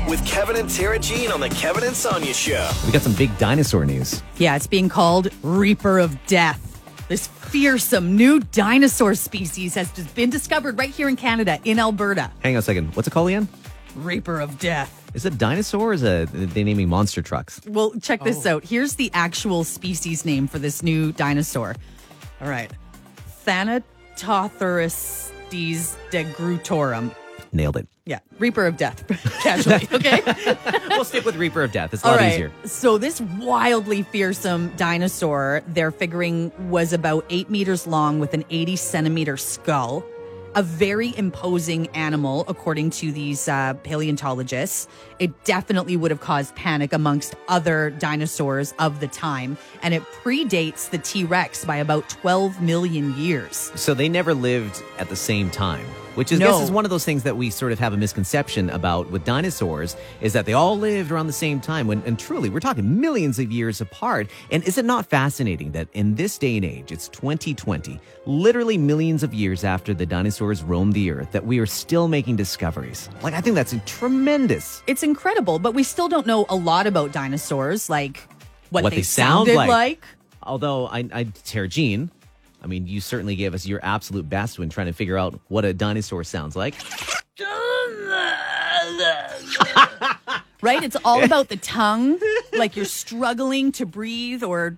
with Kevin and Tara Jean on the Kevin and Sonia Show. We got some big dinosaur news. Yeah, it's being called Reaper of Death. This fearsome new dinosaur species has just been discovered right here in Canada, in Alberta. Hang on a second. What's it called again? Reaper of Death. Is it a dinosaur or is they naming monster trucks? Well, check this out. Here's the actual species name for this new dinosaur. All right. Thanatotherus degrutorum. Nailed it. Yeah, Reaper of Death, casually, okay? We'll stick with Reaper of Death. It's a lot easier. So this wildly fearsome dinosaur, they're figuring was about 8 meters long with an 80-centimeter skull. A very imposing animal, according to these paleontologists. It definitely would have caused panic amongst other dinosaurs of the time. And it predates the T-Rex by about 12 million years. So they never lived at the same time, which is, guess is one of those things that we sort of have a misconception about with dinosaurs, is that they all lived around the same time. And truly, we're talking millions of years apart. And is it not fascinating that in this day and age, it's 2020, literally millions of years after the dinosaurs roamed the earth, that we are still making discoveries? Like, I think that's tremendous. It's incredible, but we still don't know a lot about dinosaurs, like what they sound sounded like. Although, Tara Jean, I mean, you certainly gave us your absolute best when trying to figure out what a dinosaur sounds like. Right? It's all about the tongue, like you're struggling to breathe or...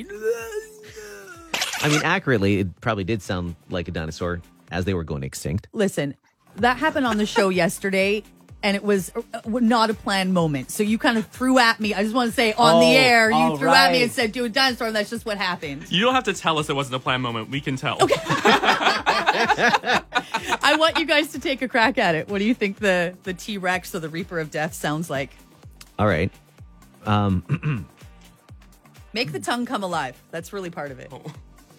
I mean, accurately, it probably did sound like a dinosaur as they were going extinct. Listen, that happened on the show yesterday, and it was not a planned moment. So you kind of threw at me. I just want to say, on the air, you threw at me and said, do a dinosaur, and that's just what happened. You don't have to tell us it wasn't a planned moment. We can tell. Okay. I want you guys to take a crack at it. What do you think the T-Rex or the Reaper of Death sounds like? All right. Make the tongue come alive. That's really part of it. Oh.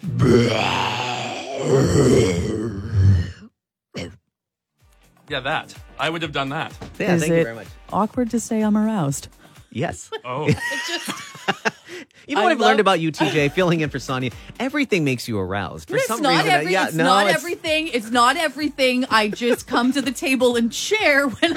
Yeah, that. I would have done that. Yeah, Is thank it you very much. awkward to say I'm aroused? Yes. Oh. You know what I've learned about you, TJ, filling in for Sonia? Everything makes you aroused. For It's some not reason. it's not everything. It's not everything. I just come to the table and share when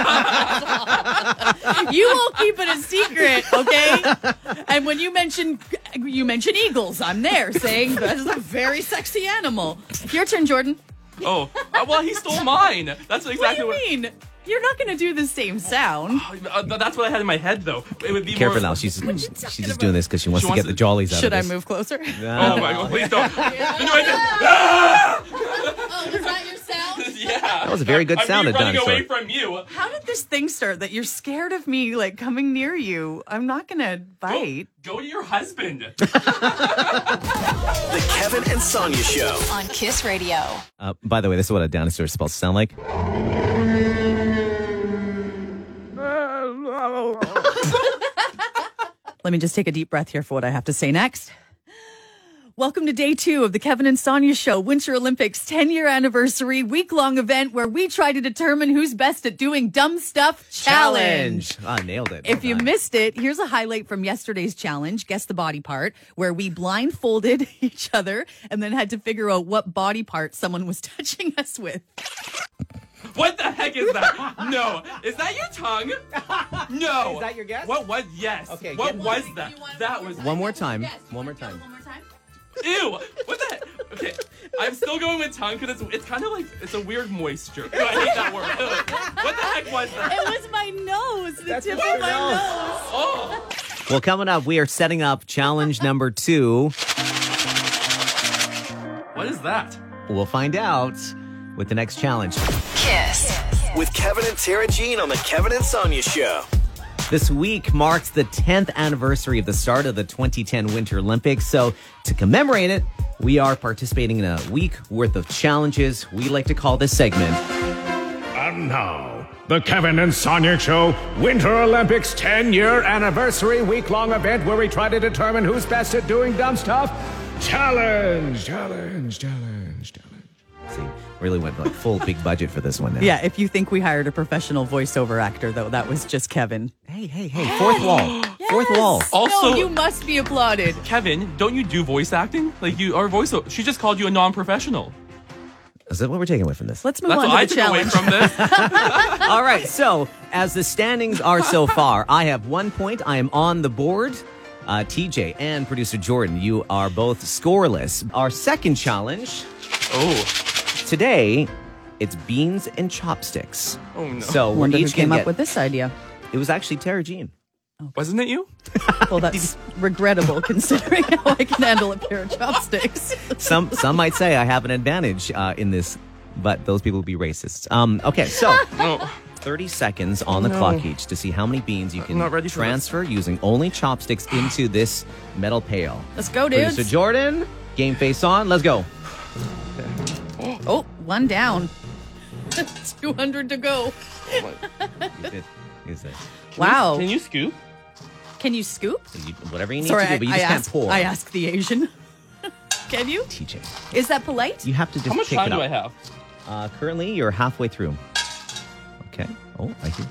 I get You won't keep it a secret, okay? And when you mention eagles, I'm there saying that is a very sexy animal. Your turn, Jordan. Oh. Well, he stole mine. That's exactly What do you mean? You're not going to do the same sound. That's what I had in my head, though. It would be Careful more... now. She's just doing this because she wants to get the jollies out Should of I this. move closer? Oh, my God. Please don't. Oh, was that your sound? Yeah. That was a very good sound, I'm a running dinosaur. away from you. How did this thing start that you're scared of me, like, coming near you? I'm not going to bite. Go to your husband. The Kevin and Sonia Show. On Kiss Radio. By the way, this is what a dinosaur is supposed to sound like. Let me just take a deep breath here for what I have to say next. Welcome to day 2 of the Kevin and Sonia Show Winter Olympics 10-year anniversary week-long event where we try to determine who's best at doing dumb stuff challenge. Nailed it. If you missed it, here's a highlight from yesterday's challenge, Guess the Body Part, where we blindfolded each other and then had to figure out what body part someone was touching us with. What the heck is that? No. Is that your tongue? No. Is that your guess? What was? Yes. Okay, What get- was that? That was... One more time. One more time. Ew. What the heck? Okay. I'm still going with tongue because it's kind of like, it's a weird moisture. I hate that word. What the heck was that? It was my nose, the That's tip just of your my nose. nose. Oh. Well, coming up, we are setting up challenge number 2. What is that? We'll find out with the next challenge. Kiss. With Kevin and Tara Jean on the Kevin and Sonia Show. This week marks the 10th anniversary of the start of the 2010 Winter Olympics. So to commemorate it, we are participating in a week worth of challenges. We like to call this segment. And now, the Kevin and Sonia Show Winter Olympics 10-year anniversary week-long event where we try to determine who's best at doing dumb stuff. Challenge. See, really went like full big budget for this one now. Yeah, if you think we hired a professional voiceover actor, though, that was just Kevin. Hey, fourth wall. Fourth wall. Also, No, you must be applauded. Kevin, don't you do voice acting? Like you are voice. She just called you a non-professional. Is that what we're taking away from this? Let's move That's on what I to the took away challenge. from this. All right, so as the standings are so far, I have 1 point. I am on the board. TJ and producer Jordan, you are both scoreless. Our second challenge. Today, it's beans and chopsticks. Oh, no. So we're Wonder who each came gonna up with this idea. It was actually Tara Jean. Wasn't it you? Well, that's regrettable considering how I can handle a pair of chopsticks. Some might say I have an advantage in this, but those people will be racists. Okay, so No. 30 seconds on the clock each to see how many beans you can not ready for transfer using only chopsticks into this metal pail. Let's go, dudes. Producer Jordan, game face on. Let's go. Oh, one down. 200 to go. Is this? Wow. Can you scoop? Can you scoop? Whatever you need Sorry, to do, but you just can't pour. I asked the Asian. Can you? TJ, Is that polite? you have to just How much pick time it do up. I have? Currently, you're halfway through. Okay. Oh, I hear.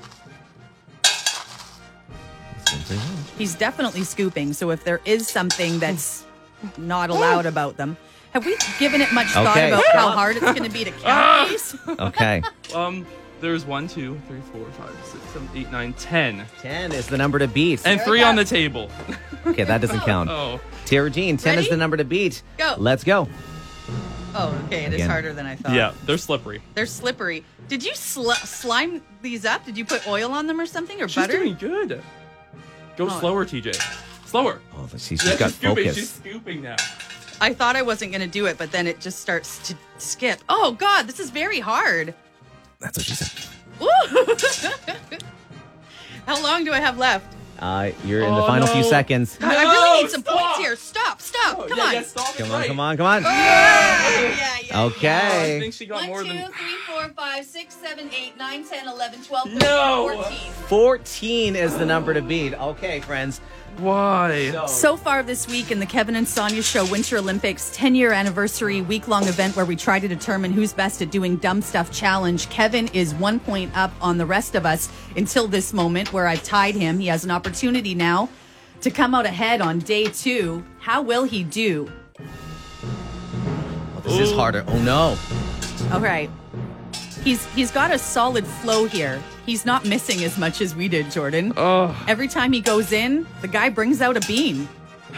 He's definitely scooping. So if there is something that's not allowed about them, have we given it much thought Okay. about how hard it's going to be to count these? Okay. There's 1, 2, 3, 4, 5, 6, 7, 8, 9, 10. 10 is the number to beat. And 3 on the table. Okay, that doesn't count. Oh. Tara Jean, 10 is Ready? the number to beat. Go. Let's go. Oh, okay. It is Again. harder than I thought. Yeah, they're slippery. They're slippery. Did you slime these up? Did you put oil on them or something? Or She's butter? doing good. Go Oh. slower, TJ. Slower. Oh, she's Yeah, got she's scooping. focus. She's scooping now. I thought I wasn't going to do it, but then it just starts to skip. Oh, God, this is very hard. That's what she said. How long do I have left? You're in the final few no. seconds. God, I really need some points here. Stop. Oh, Come yeah, on. Yeah, stop it Come right. on. Yeah. Okay. I think she got 1, more 2, than... 3, 4, 5, 6, 7, 8, 9, 10, 11, 12, 13, No. 14. 14 is the number to beat. Okay, friends. Why? So far this week in the Kevin and Sonia Show Winter Olympics 10-year anniversary week-long event where we try to determine who's best at doing dumb stuff challenge, Kevin is 1 point up on the rest of us until this moment where I've tied him. He has an opportunity now to come out ahead on day 2. How will he do? Oh, this is harder. Oh, no. All right. He's got a solid flow here. He's not missing as much as we did, Jordan. Every time he goes in, the guy brings out a bean.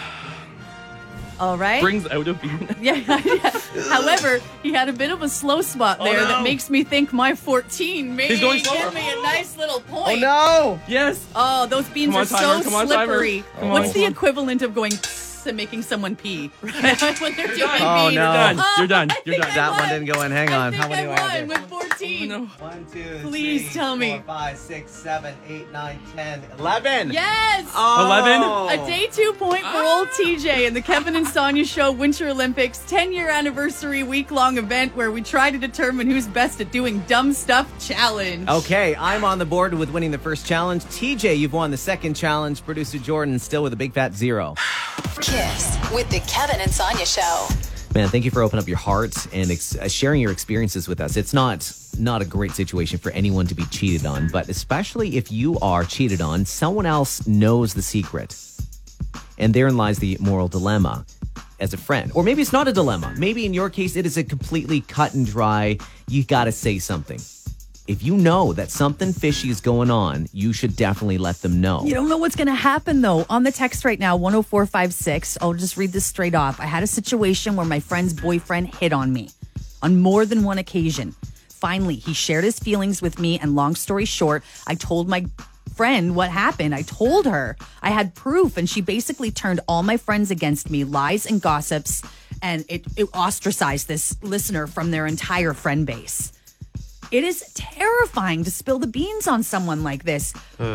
All right? Brings out a bean. Yeah. However, he had a bit of a slow spot there no. that makes me think my 14 may He's going give slower. me a nice little Oh, point. no. Yes. Oh, those beans Come on, are timer. so Come on, timer. slippery. Come on. What's the equivalent of going psst and making someone pee? When they're doing Oh, beans. no. Done. You're done. I You're think done. I That one won. didn't go in. Hang on. I How think many do I I have won there? with 14. No. 1, 2, Please 3, tell me. 4, 5, 6, 7, 8, 9, 10, 11. Yes! Oh. 11? A day 2 point for old TJ in the Kevin and Sonia Show Winter Olympics 10-year anniversary week-long event where we try to determine who's best at doing dumb stuff challenge. Okay, I'm on the board with winning the first challenge. TJ, you've won the second challenge. Producer Jordan still with a big fat 0. Kiss with the Kevin and Sonia Show. Man, thank you for opening up your heart and sharing your experiences with us. It's not a great situation for anyone to be cheated on, but especially if you are cheated on, someone else knows the secret. And therein lies the moral dilemma as a friend. Or maybe it's not a dilemma. Maybe in your case, it is a completely cut and dry, you gotta say something. If you know that something fishy is going on, you should definitely let them know. You don't know what's going to happen, though. On the text right now, 10456, I'll just read this straight off. I had a situation where my friend's boyfriend hit on me on more than one occasion. Finally, he shared his feelings with me, and long story short, I told my friend what happened. I told her I had proof, and she basically turned all my friends against me, lies and gossips, and it ostracized this listener from their entire friend base. It is terrifying to spill the beans on someone like this.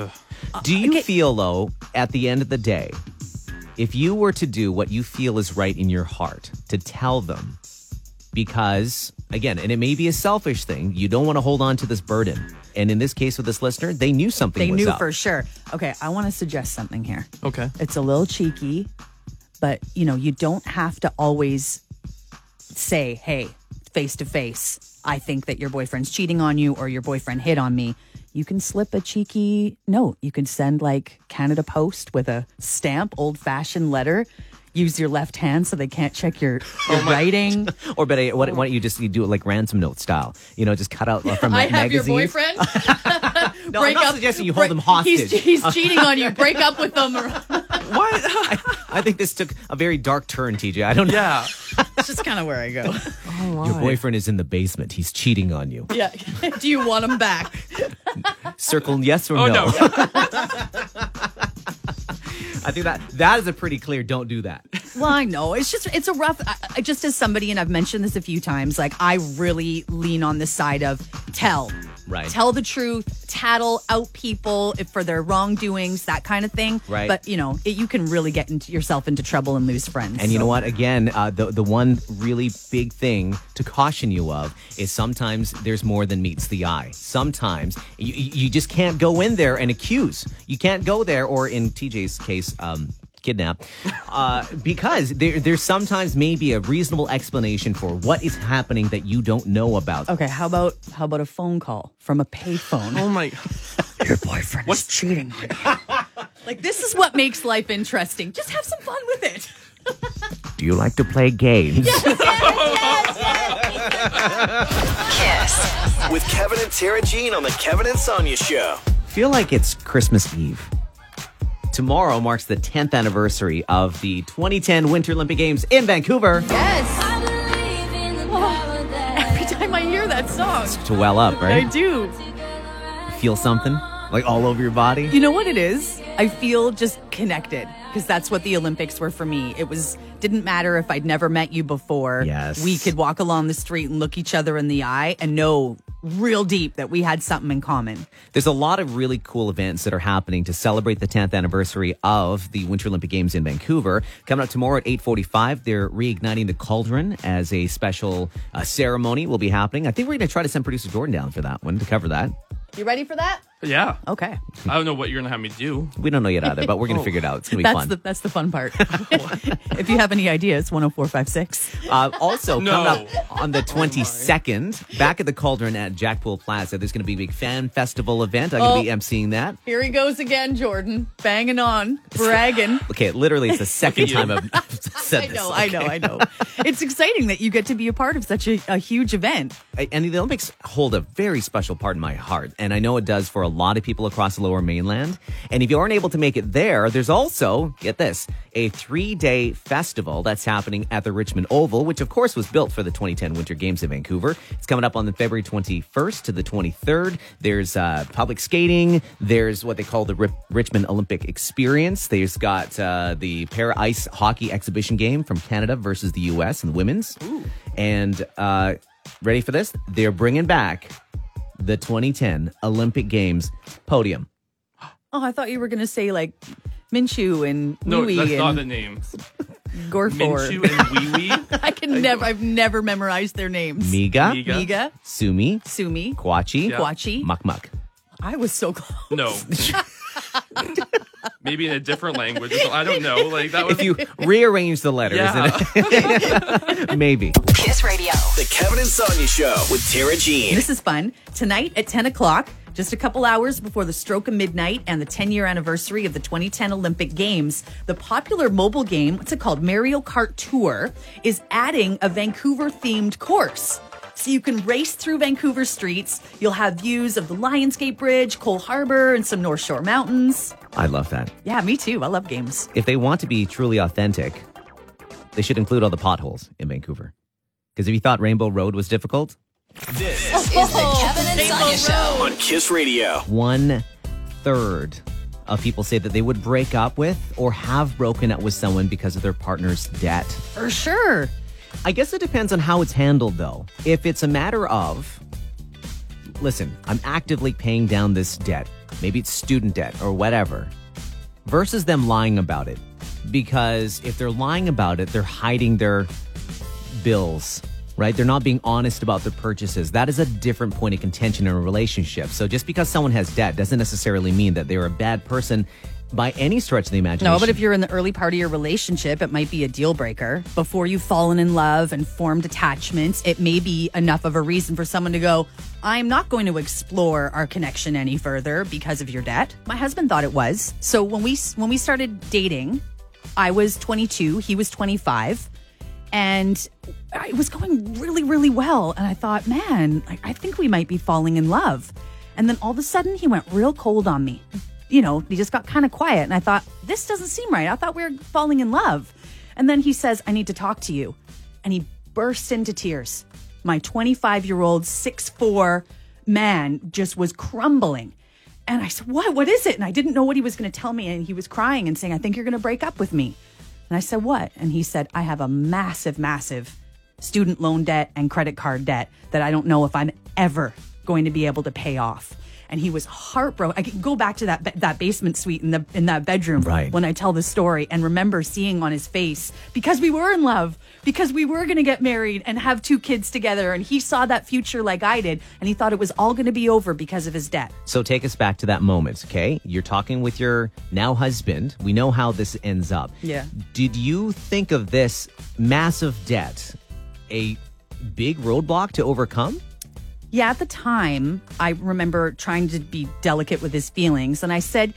Do you feel, though, at the end of the day, if you were to do what you feel is right in your heart, to tell them, because, again, and it may be a selfish thing, you don't want to hold on to this burden. And in this case with this listener, they knew something They was knew up. for sure. Okay, I want to suggest something here. Okay. It's a little cheeky, but, you don't have to always say, hey, face to face, I think that your boyfriend's cheating on you or your boyfriend hit on me. You can slip a cheeky note. You can send like Canada Post with a stamp, old-fashioned letter. use your left hand so they can't check your writing. Or better, why don't you do it like ransom note style? Just cut out from I have magazines. your boyfriend. No, I'm not suggesting you hold them hostage. He's cheating on you. Break up with them. What? I think this took a very dark turn, TJ. I don't know. Yeah. It's just kind of where I go. Your boyfriend is in the basement. He's cheating on you. Yeah. Do you want him back? Circle yes or Oh, no. no. I think that is a pretty clear don't do that. Well, I know. It's a rough, I just as somebody, and I've mentioned this a few times, like I really lean on the side of tell. Right. Tell the truth, tattle out people for their wrongdoings, that kind of thing. Right. But, you can really get yourself into trouble and lose friends. And you know what? Again, the one really big thing to caution you of is sometimes there's more than meets the eye. Sometimes you just can't go in there and accuse. You can't go there, or in TJ's case, kidnap, because there's sometimes maybe a reasonable explanation for what is happening that you don't know about. Okay, how about a phone call from a payphone? Oh my. Your boyfriend is cheating on you. Like, this is what makes life interesting. Just have some fun with it. Do you like to play games? Kiss. With Kevin and Tara Jean on the Kevin and Sonia Show. Feel like it's Christmas Eve. Tomorrow marks the 10th anniversary of the 2010 Winter Olympic Games in Vancouver. Yes. Every time I hear that song, To well up, right? I do. Feel something? Like all over your body? You know what it is? I feel just connected, because that's what the Olympics were for me. Didn't matter if I'd never met you before. Yes. We could walk along the street and look each other in the eye and know real deep that we had something in common. There's a lot of really cool events that are happening to celebrate the 10th anniversary of the Winter Olympic Games in Vancouver. Coming up tomorrow at 8:45, they're reigniting the cauldron as a special ceremony will be happening. I think we're going to try to send producer Jordan down for that one to cover that. You ready for that? Yeah. Okay. I don't know what you're going to have me do. We don't know yet either, but we're going to figure it out. It's going to be fun. That's the fun part. If you have any ideas, 10456. Also, No. coming up on the 22nd, back at the Cauldron at Jackpool Plaza, there's going to be a big fan festival event. I'm going to be emceeing that. Here he goes again, Jordan. Banging on, bragging. Okay, literally, it's the second time I've said this. I know. It's exciting that you get to be a part of such a huge event. And the Olympics hold a very special part in my heart. And I know it does for a lot of people across the Lower Mainland. And if you aren't able to make it there, there's also, get this, a 3-day festival that's happening at the Richmond Oval, which of course was built for the 2010 Winter Games in Vancouver. It's coming up on the February 21st to the 23rd. There's public skating. There's what they call the Richmond Olympic Experience. There's got the Para Ice Hockey Exhibition game from Canada versus the U.S. and the women's. Ooh. And ready for this? They're bringing back the 2010 Olympic Games podium. Oh, I thought you were going to say like Minshew and No, Wee that's and not the names. Gorfor. Minshew and Wee Wee. I've never memorized their names. Miga, Miga, Sumi, Sumi, Kwachi, Yeah. Kwachi. Muck Muck. I was so close. No. Maybe in a different language. I don't know. Like that was. If you rearrange the letters, Yeah. maybe. Kiss Radio. The Kevin and Sonia Show with Tara Jean. This is fun. Tonight at 10 o'clock, just a couple hours before the stroke of midnight and the 10-year anniversary of the 2010 Olympic Games, the popular mobile game, what's it called, Mario Kart Tour, is adding a Vancouver-themed course. So you can race through Vancouver streets. You'll have views of the Lionsgate Bridge, Cole Harbour, and some North Shore mountains. I love that. Yeah, me too. I love games. If they want to be truly authentic, they should include all the potholes in Vancouver. Because if you thought Rainbow Road was difficult, This Is the Kevin and Sonia Show. on Kiss Radio. 1/3 of people say that they would break up with or have broken up with someone because of their partner's debt. For sure. I guess it depends on how it's handled, though. If it's a matter of, listen, I'm actively paying down this debt, maybe it's student debt or whatever, versus them lying about it. Because if they're lying about it, they're hiding their bills, right? They're not being honest about their purchases. That is a different point of contention in a relationship. So just because someone has debt doesn't necessarily mean that they're a bad person by any stretch of the imagination. No, but if you're in the early part of your relationship, it might be a deal breaker. Before you've fallen in love and formed attachments, it may be enough of a reason for someone to go, I'm not going to explore our connection any further because of your debt. My husband thought it was. So when we started dating, I was 22, he was 25, and it was going really, really well. And I thought, man, I think we might be falling in love. And then all of a sudden, he went real cold on me. You know, he just got kind of quiet. And I thought, this doesn't seem right. I thought we were falling in love. And then he says, I need to talk to you. And he burst into tears. My 25-year-old, 6'4" man just was crumbling. And I said, what is it? And I didn't know what he was going to tell me. And he was crying and saying, I think you're going to break up with me. And I said, what? And he said, I have a massive, massive student loan debt and credit card debt that I don't know if I'm ever going to be able to pay off. And he was heartbroken. I can go back to that basement suite in that bedroom when I tell the story and remember seeing on his face, because we were in love, because we were going to get married and have 2 kids together. And he saw that future like I did. And he thought it was all going to be over because of his debt. So take us back to that moment, okay? You're talking with your now husband. We know how this ends up. Yeah. Did you think of this massive debt a big roadblock to overcome? Yeah, at the time, I remember trying to be delicate with his feelings. And I said,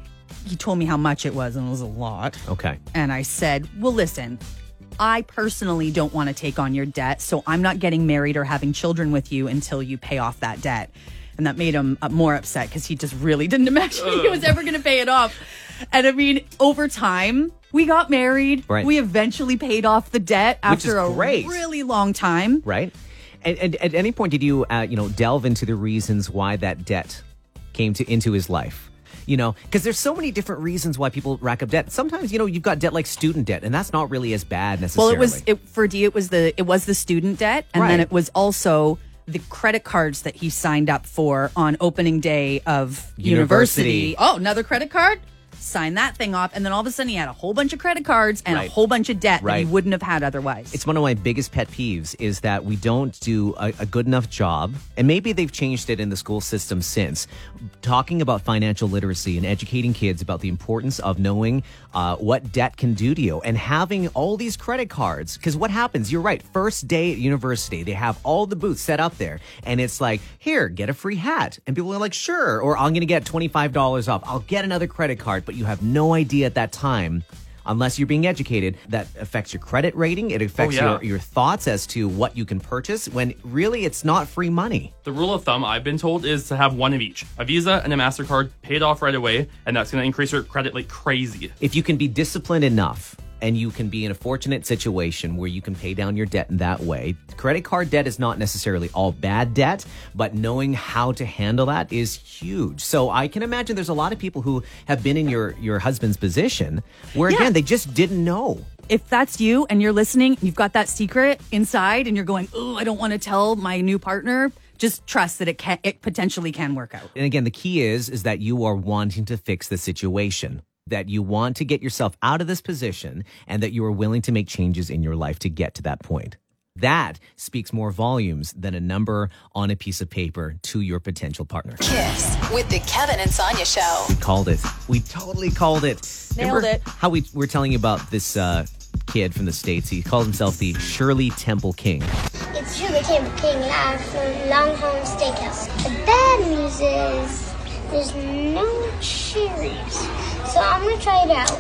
he told me how much it was, and it was a lot. Okay. And I said, well, listen, I personally don't want to take on your debt, so I'm not getting married or having children with you until you pay off that debt. And that made him more upset because he just really didn't imagine he was ever going to pay it off. And I mean, over time, we got married. Right. We eventually paid off the debt after a great. really long time. Right. And at any point, did you, delve into the reasons why that debt came into his life? You know, because there's so many different reasons why people rack up debt. Sometimes, you've got debt like student debt, and that's not really as bad necessarily. Well, for Dee, it was the student debt, and then it was also the credit cards that he signed up for on opening day of university. Oh, another credit card? Sign that thing off, and then all of a sudden he had a whole bunch of credit cards and a whole bunch of debt that he wouldn't have had otherwise. It's one of my biggest pet peeves is that we don't do a good enough job, and maybe they've changed it in the school system since, talking about financial literacy and educating kids about the importance of knowing what debt can do to you and having all these credit cards. Because what happens, you're right, first day at university, they have all the booths set up there, and it's like, here, get a free hat. And people are like, sure, or I'm going to get $25 off. I'll get another credit card, but you have no idea at that time, unless you're being educated, that affects your credit rating. It affects your thoughts as to what you can purchase when really it's not free money. The rule of thumb I've been told is to have one of each, a Visa and a MasterCard paid off right away, and that's going to increase your credit like crazy. If you can be disciplined enough and you can be in a fortunate situation where you can pay down your debt in that way, credit card debt is not necessarily all bad debt, but knowing how to handle that is huge. So I can imagine there's a lot of people who have been in your husband's position where, again, they just didn't know. If that's you and you're listening, you've got that secret inside and you're going, oh, I don't want to tell my new partner, just trust that it potentially can work out. And again, the key is that you are wanting to fix the situation, that you want to get yourself out of this position, and that you are willing to make changes in your life to get to that point. That speaks more volumes than a number on a piece of paper to your potential partner. Kiss with the Kevin and Sonia Show. We called it. We totally called it. Nailed Remember it. how we were telling you about this kid from the States? He calls himself the Shirley Temple King. It's Shirley Temple King live from Longhorn Steakhouse. The bad news is there's no cherries. So I'm going to try it out.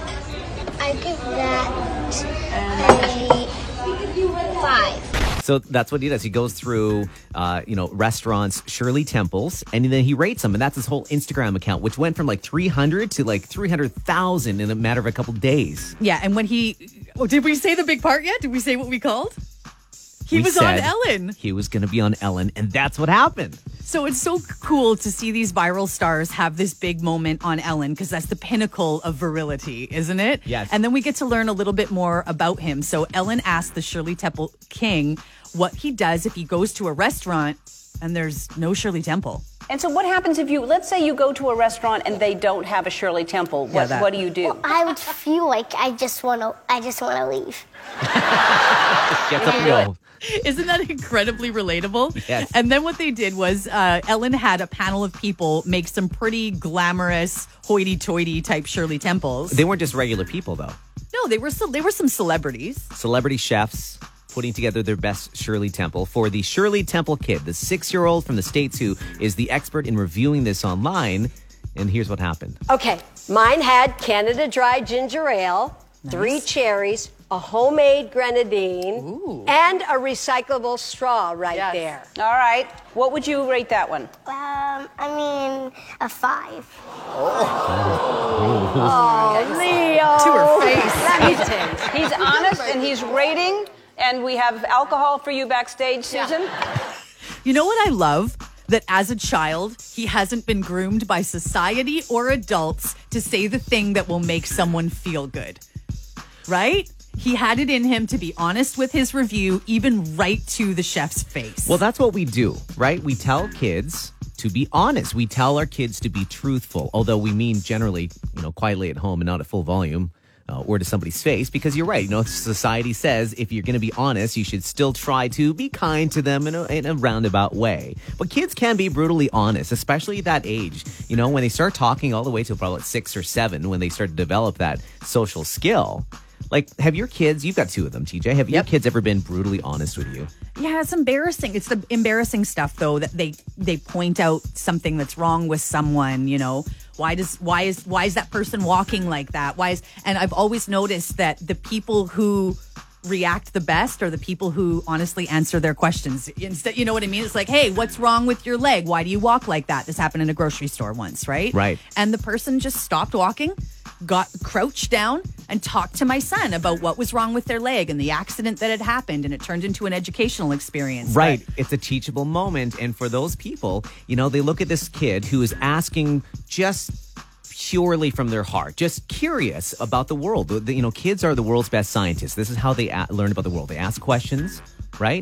I give that a 5. So that's what he does. He goes through, restaurants, Shirley Temples, and then he rates them. And that's his whole Instagram account, which went from like 300 to like 300,000 in a matter of a couple days. Yeah, and when did we say the big part yet? Did we say what we called? He was on Ellen. He was going to be on Ellen, and that's what happened. So it's so cool to see these viral stars have this big moment on Ellen, because that's the pinnacle of virility, isn't it? Yes. And then we get to learn a little bit more about him. So Ellen asked the Shirley Temple King what he does if he goes to a restaurant and there's no Shirley Temple. And so what happens if let's say you go to a restaurant and they don't have a Shirley Temple? What do you do? Well, I would feel like I just want to leave. Gets up real. Isn't that incredibly relatable? Yes. And then what they did was Ellen had a panel of people make some pretty glamorous, hoity-toity type Shirley Temples. They weren't just regular people, though. No, they were some celebrities. Celebrity chefs putting together their best Shirley Temple for the Shirley Temple kid, the 6-year-old from the States who is the expert in reviewing this online. And here's what happened. Okay, mine had Canada Dry Ginger Ale, 3 cherries, a homemade grenadine, and a recyclable straw there. All right. What would you rate that one? A 5. Oh, Leo. To her face. He's honest and he's rating, and we have alcohol for you backstage, Susan. You know what I love? That as a child, he hasn't been groomed by society or adults to say the thing that will make someone feel good. Right? He had it in him to be honest with his review, even right to the chef's face. Well, that's what we do, right? We tell kids to be honest. We tell our kids to be truthful, although we mean generally, quietly at home and not at full volume. Or to somebody's face, because you're right. Society says if you're going to be honest, you should still try to be kind to them in a roundabout way. But kids can be brutally honest, especially at that age. When they start talking all the way to probably 6 or 7, when they start to develop that social skill. Like, have your kids, you've got 2 of them, TJ, have your kids ever been brutally honest with you? Yeah, it's embarrassing. It's the embarrassing stuff, though, that they point out something that's wrong with someone, Why is that person walking like that? And I've always noticed that the people who react the best are the people who honestly answer their questions. Instead, you know what I mean? It's like, hey, what's wrong with your leg? Why do you walk like that? This happened in a grocery store once, right? Right. And the person just stopped walking, got crouched down and talked to my son about what was wrong with their leg and the accident that had happened, and it turned into an educational experience. Right. It's a teachable moment. And for those people, they look at this kid who is asking just purely from their heart, just curious about the world. Kids are the world's best scientists. This is how they learn about the world. They ask questions, right?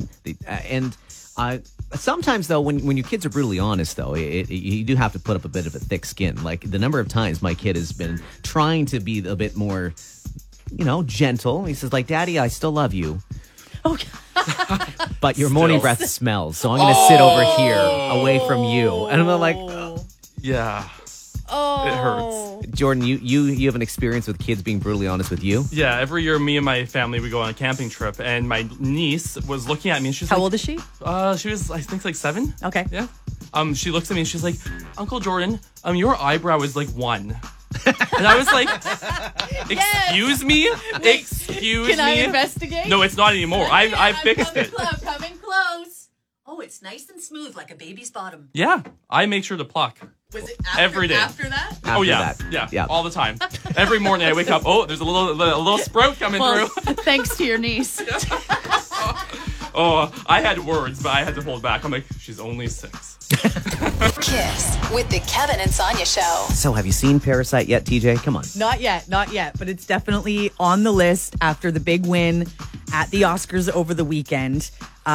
Sometimes, though, when your kids are brutally honest, though, you do have to put up a bit of a thick skin. Like, the number of times my kid has been trying to be a bit more, gentle. He says, like, Daddy, I still love you. Okay. But your morning breath smells, so I'm going to sit over here away from you. And I'm like, yeah. Oh. It hurts. Jordan, you have an experience with kids being brutally honest with you? Yeah, every year me and my family we go on a camping trip, and my niece was looking at me and she's How old is she? She was, I think, like 7. Okay. Yeah. She looks at me and she's like, Uncle Jordan, your eyebrow is like 1. And I was like, excuse me? Excuse me? Can I investigate? No, it's not anymore. I fixed it. Coming close. Oh, it's nice and smooth like a baby's bottom. Yeah, I make sure to pluck. Was it every day? After that? Yeah, all the time. Every morning I wake up. Oh, there's a little sprout coming through. Thanks to your niece. Oh, I had words, but I had to hold back. I'm like, she's only 6. Kiss with the Kevin and Sonia Show. So, have you seen Parasite yet, TJ? Come on. Not yet, but it's definitely on the list after the big win at the Oscars over the weekend.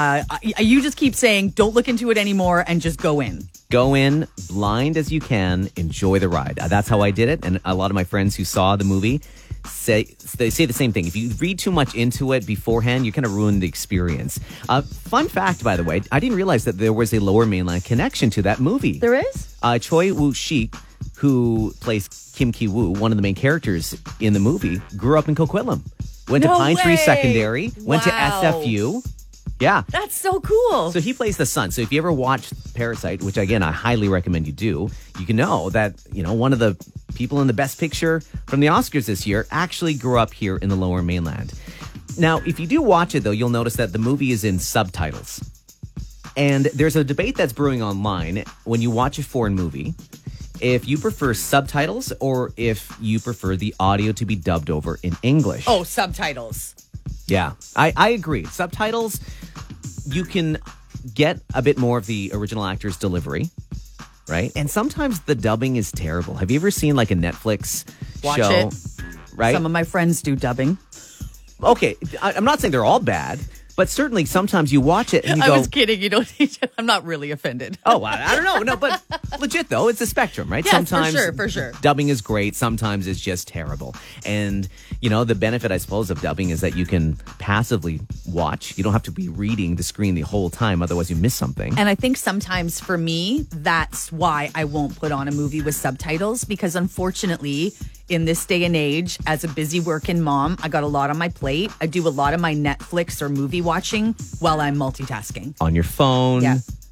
You just keep saying, don't look into it anymore and just go in. Go in blind as you can, enjoy the ride. That's how I did it, and a lot of my friends who saw the movie say the same thing. If you read too much into it beforehand, you kind of ruin the experience. Fun fact, by the way, I didn't realize that there was a Lower Mainland connection to that movie. There is? Choi Woo-shik, who plays Kim Ki-woo, one of the main characters in the movie, grew up in Coquitlam. Went to Pine Tree Secondary, went to SFU. Yeah. That's so cool. So he plays the son. So if you ever watch Parasite, which again, I highly recommend you do, you can know that, one of the people in the Best Picture from the Oscars this year actually grew up here in the Lower Mainland. Now, if you do watch it, though, you'll notice that the movie is in subtitles. And there's a debate that's brewing online when you watch a foreign movie, if you prefer subtitles or if you prefer the audio to be dubbed over in English. Oh, subtitles. Yeah, I agree. Subtitles, you can get a bit more of the original actor's delivery, right? And sometimes the dubbing is terrible. Have you ever seen like a Netflix show? It. Right? Some of my friends do dubbing. Okay, I'm not saying they're all bad, but certainly sometimes you watch it and you go... I was kidding. You don't need to, I'm not really offended. Oh, I don't know. No, but legit though, it's a spectrum, right? Yes, sometimes for sure. Dubbing is great. Sometimes it's just terrible. And, the benefit, I suppose, of dubbing is that you can passively watch. You don't have to be reading the screen the whole time. Otherwise, you miss something. And I think sometimes for me, that's why I won't put on a movie with subtitles, because unfortunately, in this day and age, as a busy working mom, I got a lot on my plate. I do a lot of my Netflix or movie watching while I'm multitasking. On your phone. Yeah.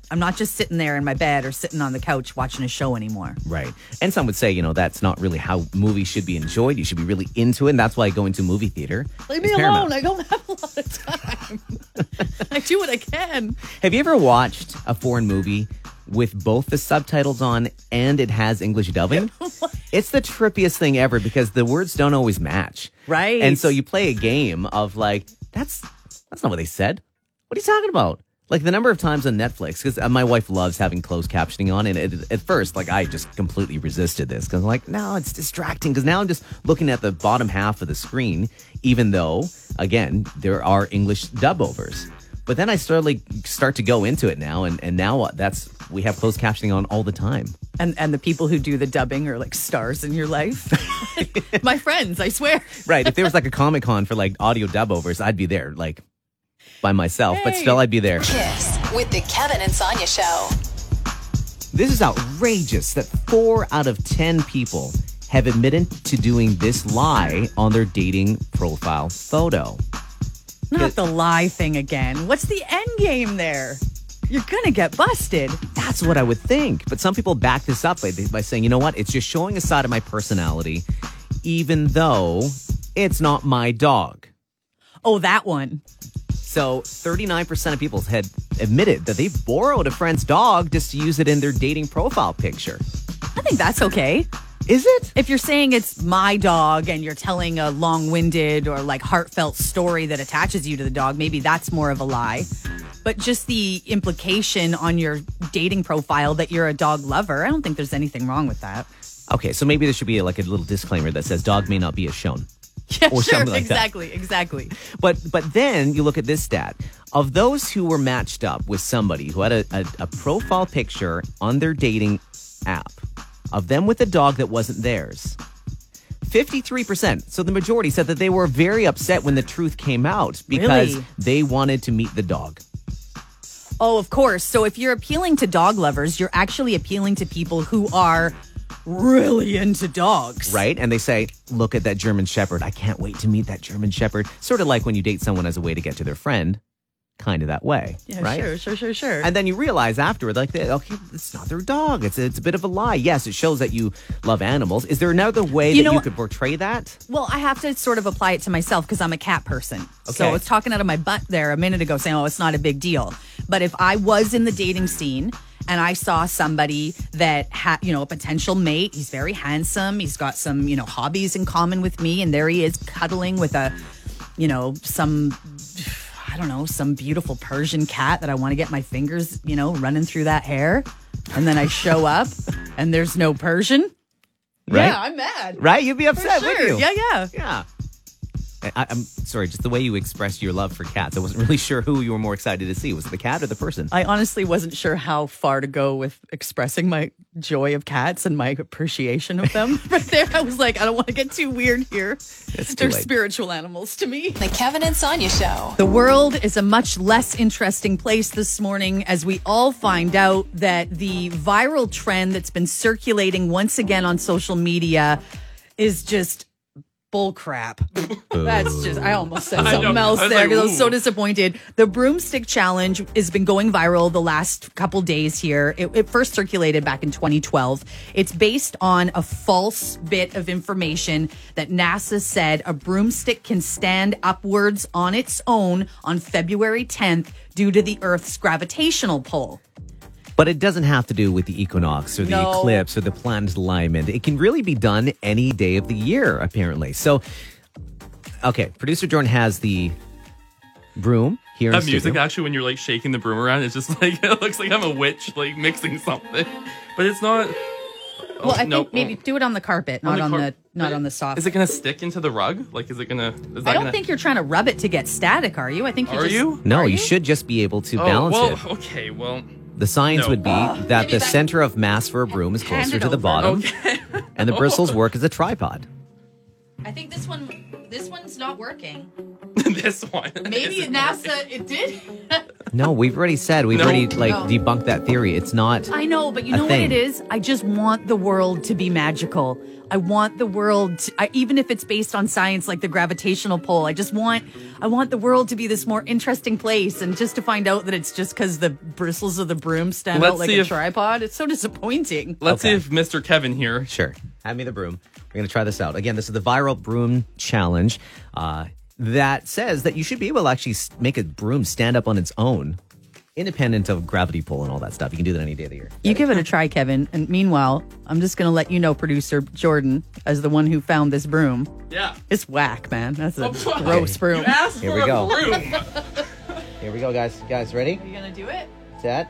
I'm not just sitting there in my bed or sitting on the couch watching a show anymore. Right. And some would say, that's not really how movies should be enjoyed. You should be really into it. And that's why I go into movie theater. Leave me alone. I don't have a lot of time. I do what I can. Have you ever watched a foreign movie with both the subtitles on and it has English dubbing? It's the trippiest thing ever because the words don't always match. Right. And so you play a game of like, that's not what they said. What are you talking about? Like the number of times on Netflix, because my wife loves having closed captioning on, and at first, like I just completely resisted this because I'm like, no, it's distracting. Because now I'm just looking at the bottom half of the screen, even though, again, there are English dub overs. But then I start to go into it now, and now we have closed captioning on all the time. And the people who do the dubbing are like stars in your life. My friends, I swear. Right. If there was like a Comic-Con for like audio dub overs, I'd be there like by myself, but still I'd be there. Kiss with the Kevin and Sonia Show. This is outrageous that 4 out of 10 people have admitted to doing this lie on their dating profile photo. Not the lie thing again. What's the end game there? You're going to get busted. That's what I would think. But some people back this up by saying, you know what? It's just showing a side of my personality, even though it's not my dog. Oh, that one. So 39% of people had admitted that they borrowed a friend's dog just to use it in their dating profile picture. I think that's okay. Is it? If you're saying it's my dog and you're telling a long-winded or like heartfelt story that attaches you to the dog, maybe that's more of a lie. But just the implication on your dating profile that you're a dog lover, I don't think there's anything wrong with that. Okay, so maybe there should be like a little disclaimer that says dog may not be as shown. Yeah, or sure, something like exactly. But then you look at this stat. Of those who were matched up with somebody who had a profile picture on their dating app, of them with a dog that wasn't theirs, 53%, so the majority, said that they were very upset when the truth came out because they wanted to meet the dog. Oh, of course. So if you're appealing to dog lovers, you're actually appealing to people who are really into dogs. Right? And they say, look at that German Shepherd. I can't wait to meet that German Shepherd. Sort of like when you date someone as a way to get to their friend. Kind of that way. Yeah, right? Sure. And then you realize afterward, like, okay, it's not their dog. It's a bit of a lie. Yes, it shows that you love animals. Is there another way that you could portray that? Well, I have to sort of apply it to myself because I'm a cat person. Okay. So I was talking out of my butt there a minute ago saying, oh, it's not a big deal. But if I was in the dating scene and I saw somebody that had, a potential mate, he's very handsome, he's got some, hobbies in common with me, and there he is cuddling with some beautiful Persian cat that I want to get my fingers, running through that hair. And then I show up and there's no Persian. Right? Yeah, I'm mad. Right? You'd be upset, sure. wouldn't you? Yeah. I'm sorry, just the way you expressed your love for cats. I wasn't really sure who you were more excited to see. Was it the cat or the person? I honestly wasn't sure how far to go with expressing my joy of cats and my appreciation of them. Right there, I was like, I don't want to get too weird here. They're spiritual animals to me. The Kevin and Sonia Show. The world is a much less interesting place this morning as we all find out that the viral trend that's been circulating once again on social media is just bull crap. That's just, I almost said something else there because I was so disappointed. The broomstick challenge has been going viral the last couple days here. It first circulated back in 2012. It's based on a false bit of information that NASA said a broomstick can stand upwards on its own on February 10th due to the Earth's gravitational pull. But it doesn't have to do with the equinox or the eclipse or the planet alignment. It can really be done any day of the year, apparently. So, okay, producer Jordan has the broom here in the music, studio. actually, when you're like shaking the broom around, it's just like, it looks like I'm a witch, like mixing something. But it's not. Well, I think maybe do it on the carpet, not on the soft. Is it going to stick into the rug? Like, is it going to? I don't think you're trying to rub it to get static, are you? I think you No, you should just be able to balance it. Okay, well. The science would be that the center of mass for a broom is closer to the bottom, and the bristles work as a tripod. I think this one's not working. This one. Maybe NASA, it did. No, we've already said, debunked that theory. It's not. I know, but you know what it is? I just want the world to be magical. I want the world to, even if it's based on science like the gravitational pull, I want the world to be this more interesting place, and just to find out that it's just because the bristles of the broom stand out like a tripod. It's so disappointing. Let's see if Mr. Kevin here. Sure. Hand me the broom. We're going to try this out. Again, this is the viral broom challenge that says that you should be able to actually make a broom stand up on its own, independent of gravity pull and all that stuff. You can do that any day of the year. You give it a try, Kevin. And meanwhile, I'm just going to let you know, producer Jordan, as the one who found this broom. Yeah. It's whack, man. That's a gross broom. You asked Here for we a go. broom. Here we go, guys. Guys, ready? Are you going to do it? Set.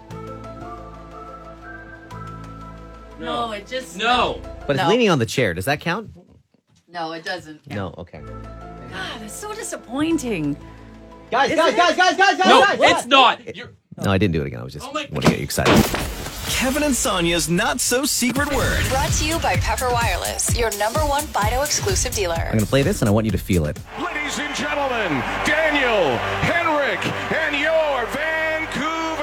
No, it just... No. But it's leaning on the chair. Does that count? No, it doesn't. No, okay. God, that's so disappointing. Guys! No, it's not. No, I didn't do it again. I was just want to get you excited. Kevin and Sonia's not-so-secret word. Brought to you by Pepper Wireless, your #1 Fido exclusive dealer. I'm going to play this, and I want you to feel it. Ladies and gentlemen, Daniel, Henrik, and your Vancouver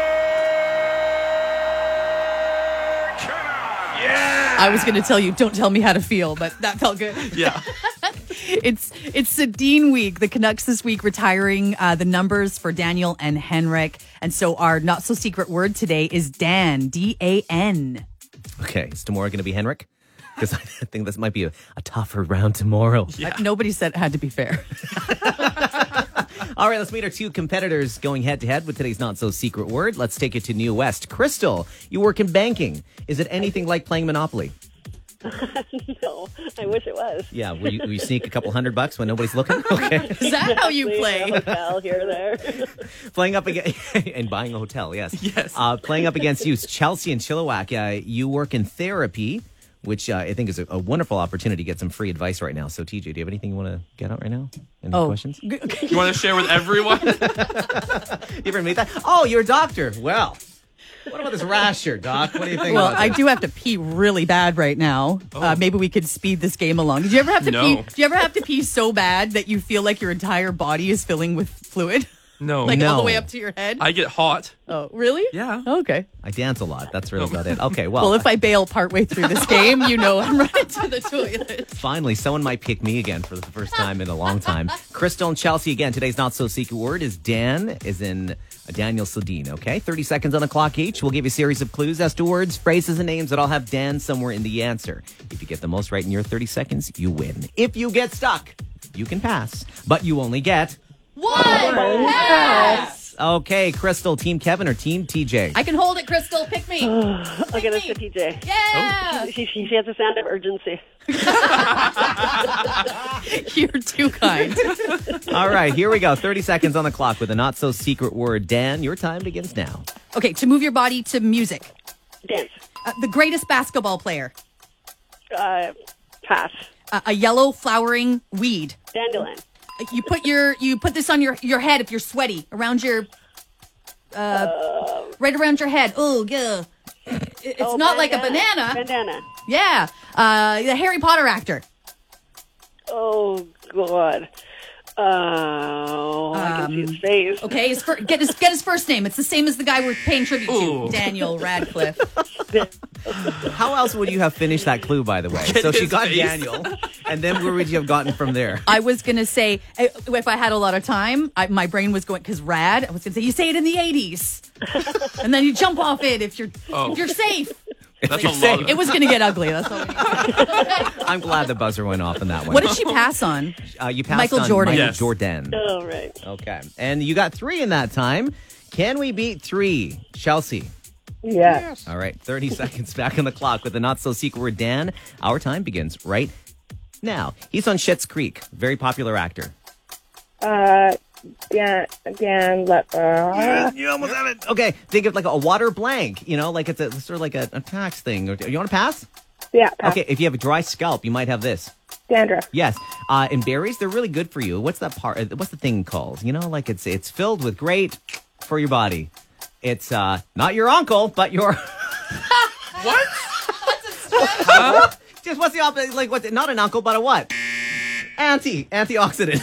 Canucks. Yeah! I was going to tell you, don't tell me how to feel, but that felt good. Yeah. It's Sedin week. The Canucks this week retiring the numbers for Daniel and Henrik. And so our not-so-secret word today is Dan, D-A-N. Okay, is tomorrow going to be Henrik? Because I think this might be a tougher round tomorrow. Yeah. Nobody said it had to be fair. All right, let's meet our two competitors going head-to-head with today's not-so-secret word. Let's take it to New West. Crystal, you work in banking. Is it anything like playing Monopoly? No, I wish it was. Yeah, will you sneak a couple $100 when nobody's looking? Okay. Is that how you play? A hotel here or there. Playing up against and buying a hotel, yes. Yes. Playing up against you, Chelsea and Chilliwack. You work in therapy, which I think is a wonderful opportunity to get some free advice right now. So, TJ, do you have anything you want to get out right now? Any questions? You want to share with everyone? You ever made that? Oh, you're a doctor. Well, what about this rash here, Doc? What do you think? Well, about I this? do have to pee really bad right now. Maybe we could speed this game along. Did you ever have to pee? Do you ever have to pee so bad that you feel like your entire body is filling with fluid? No. Like all the way up to your head? I get hot. Oh, really? Yeah. Okay. I dance a lot. That's really about it. Okay, well. Well, if I bail partway through this game, you know I'm right to the toilet. Finally, someone might pick me again for the first time in a long time. Crystal and Chelsea again. Today's not-so-secret word is Dan, is in Daniel Sedin, okay? 30 seconds on the clock each. We'll give you a series of clues as to words, phrases, and names that all have Dan somewhere in the answer. If you get the most right in your 30 seconds, you win. If you get stuck, you can pass, but you only get... one pass! Okay, Crystal, Team Kevin or Team TJ? I can hold it, Crystal. Pick me. I'll get it to TJ. Yeah! She has a sound of urgency. You're too kind. All right, here we go. 30 seconds on the clock with a not-so-secret word. Dan, your time begins now. Okay, to move your body to music. Dance. The greatest basketball player. Pass. A yellow flowering weed. Dandelion. You put this on your head if you're sweaty, around your right around your head. Oh, yeah. It's not like a banana. Bandana. Yeah. The Harry Potter actor. Oh God. I can see his face. Okay, get his first name. It's the same as the guy we're paying tribute to, Daniel Radcliffe. How else would you have finished that clue, by the way? So she got face. Daniel, and then where would you have gotten from there? I was going to say, if I had a lot of time, my brain was going, because Rad, I was going to say, you say it in the 80s. And then you jump off it if you're safe. That's a lot. It was going to get ugly. That's all. I'm glad the buzzer went off on that one. What did she pass on? You passed Michael on Jordan. Michael Jordan. Oh, right. Okay. And you got 3 in that time. Can we beat 3? Chelsea? Yes. All right. 30 seconds back on the clock with the not-so-secret word Dan. Our time begins right now. He's on Schitt's Creek. Very popular actor. You almost have it. Okay, think of like a water blank, like it's sort of like a tax thing. You want to pass? Yeah, pass. Okay, if you have a dry scalp, you might have this. Dandruff. Yes. And berries, they're really good for you. What's that part? What's the thing called? Like it's filled with great for your body. It's not your uncle, but your... What? Just what's the opposite? Like, what's it? Not an uncle, but a what? Antioxidant.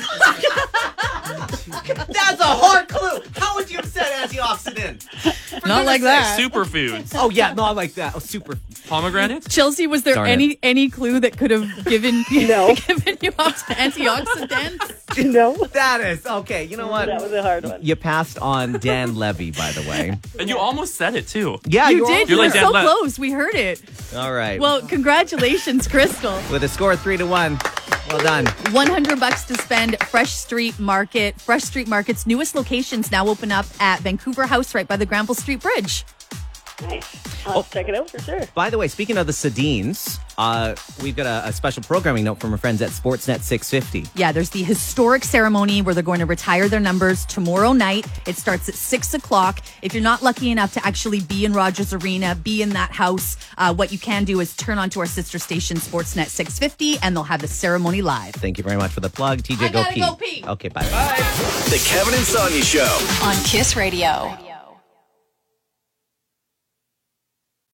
That's a hard clue. How would you have said antioxidant? Not like that. Superfoods. Oh, yeah, not like that. Oh, super. Pomegranates? Chelsea, was there Darn any clue that could have given No. given you up to antioxidants? No. That is. Okay, you know what? That was a hard one. You passed on Dan Levy, by the way. And you almost said it, too. Yeah, You did. You You're were like Dan so Le- close. We heard it. All right. Well, congratulations, Crystal. With a score of 3-1. Well done. $100 to spend. Fresh Street Market. Fresh Street Market's newest locations now open up at Vancouver House right by the Granville Street Bridge. Nice. I'll check it out for sure. By the way, speaking of the Sedines, we've got a special programming note from our friends at Sportsnet 650. Yeah, there's the historic ceremony where they're going to retire their numbers tomorrow night. It starts at 6 o'clock. If you're not lucky enough to actually be in Rogers Arena, be in that house, what you can do is turn on to our sister station, Sportsnet 650, and they'll have the ceremony live. Thank you very much for the plug. TJ, I gotta go pee. Okay, bye. The Kevin and Sonia Show. On Kiss Radio.